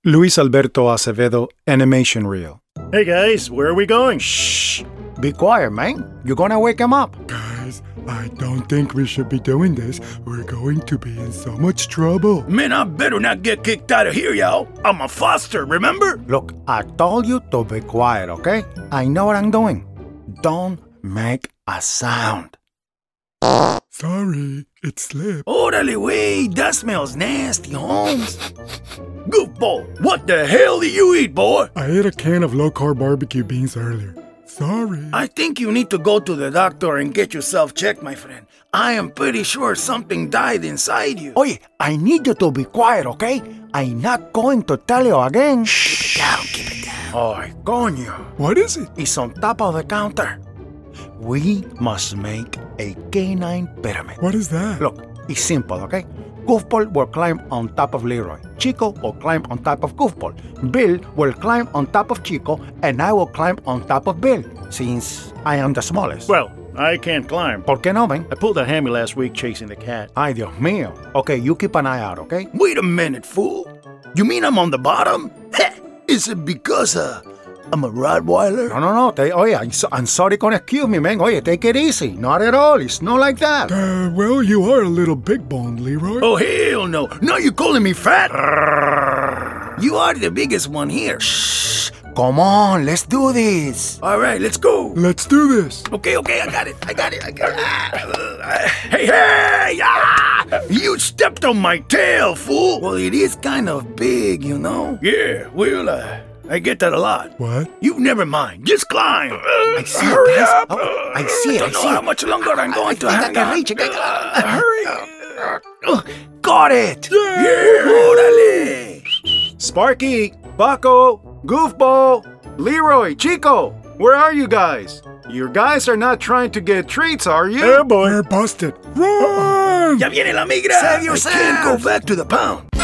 Luis Alberto Acevedo Animation Reel. Hey guys, where are we going? Shh! Be quiet, man. You're gonna wake him up. Guys, I don't think we should be doing this. We're going to be in so much trouble. Man, I better not get kicked out of here, y'all. I'm a foster, remember? Look, I told you to be quiet, okay? I know what I'm doing. Don't make a sound. Sorry, it slipped. Orale, wait, that smells nasty, Holmes. Goofball, what the hell do you eat, boy? I ate a can of low-carb barbecue beans earlier. Sorry. I think you need to go to the doctor and get yourself checked, my friend. I am pretty sure something died inside you. Oye, I need you to be quiet, okay? I'm not going to tell you again. Shh, keep it down. Oy, coño. What is it? It's on top of the counter. We must make a canine pyramid. What is that? Look, it's simple, okay? Goofball will climb on top of Leroy. Chico will climb on top of Goofball. Bill will climb on top of Chico, and I will climb on top of Bill, since I am the smallest. Well, I can't climb. ¿Por qué no, man? I pulled a hammy last week chasing the cat. Ay, Dios mío. Okay, you keep an eye out, okay? Wait a minute, fool. You mean I'm on the bottom? Heh, is it because I'm a Rottweiler? No. Oye, I'm sorry, excuse me, man. Oye, take it easy. Not at all. It's not like that. Well, you are a little big-boned, Leroy. Oh, hell no. Now you're calling me fat? You are the biggest one here. Shh. Come on, let's do this. All right, let's go. Let's do this. Okay, I got it. Hey, ah! You stepped on my tail, fool. Well, it is kind of big, you know? Yeah, well, I get that a lot. What? You never mind. Just climb. I see Hurry it, guys. up. Oh, I see it. Don't know how much longer I'm going to hang can on. reach it. Hurry. Got it. Yeah, órale. Sparky, Paco, Goofball, Leroy, Chico, where are you guys? You guys are not trying to get treats, are you? Oh boy. We're busted. Run! Ya viene la migra. Save I yourself. can't go back to the pound.